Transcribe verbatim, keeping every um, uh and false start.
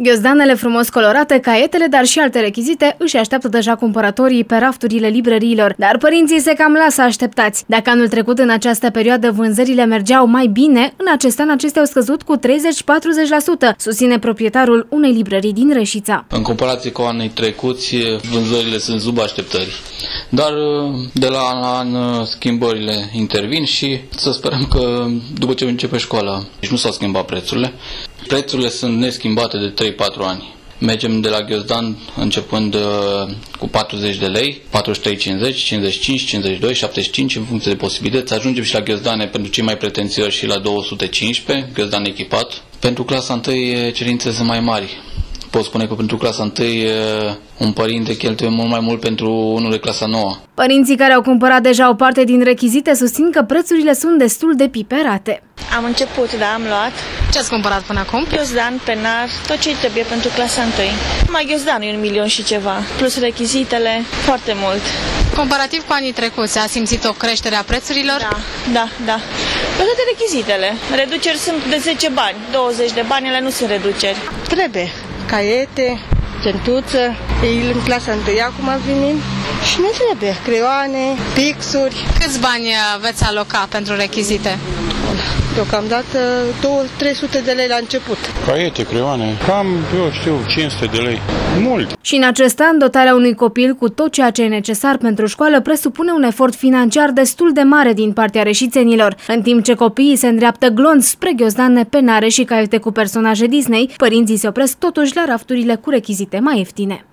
Ghiozdanele frumos colorate, caietele, dar și alte rechizite își așteaptă deja cumpărătorii pe rafturile librăriilor, dar părinții se cam lasă așteptați. Dacă anul trecut în această perioadă vânzările mergeau mai bine, în acest an acestea au scăzut cu treizeci-patruzeci la sută, susține proprietarul unei librării din Reșița. În comparație cu anii trecuți, vânzările sunt sub așteptări, dar de la an la an schimbările intervin și să sperăm că după ce începe școala, deci nu s-au schimbat prețurile. Prețurile sunt neschimbate de trei patru ani. Mergem de la ghiozdan începând uh, cu patruzeci de lei, patruzeci și trei cincizeci, cincizeci și cinci, cincizeci și doi, șaptezeci și cinci în funcție de posibilități. Ajungem și la ghiozdane pentru cei mai pretențioși și la două sute cincisprezece, ghiozdan echipat. Pentru clasa întâi cerințele sunt mai mari. Pot spune că pentru clasa întâi un părinte cheltuie mult mai mult pentru unul de clasa nouă. Părinții care au cumpărat deja o parte din rechizite susțin că prețurile sunt destul de piperate. Am început, da, am luat. Ce ați cumpărat până acum? Ghiozdan, penar, tot ce trebuie pentru clasa întâi. Mai ghiozdanul e un milion și ceva, plus rechizitele, foarte mult. Comparativ cu anii trecuți, a simțit o creștere a prețurilor? Da, da, da. Pe toate rechizitele. Reduceri sunt de zece bani, douăzeci de bani, ele nu sunt reduceri. Trebuie caiete, centuță, ei în clasa întâi acum venim și ne trebuie creioane, pixuri. Câți bani veți aloca pentru rechizite? Deocamdată două trei sute de lei la început. Caiete, creioane, cam, eu știu, cinci sute de lei. Mult! Și în acest an, dotarea unui copil cu tot ceea ce e necesar pentru școală presupune un efort financiar destul de mare din partea reșițenilor. În timp ce copiii se îndreaptă glonț spre ghiozdane, penare și caiete cu personaje Disney, părinții se opresc totuși la rafturile cu rechizite mai ieftine.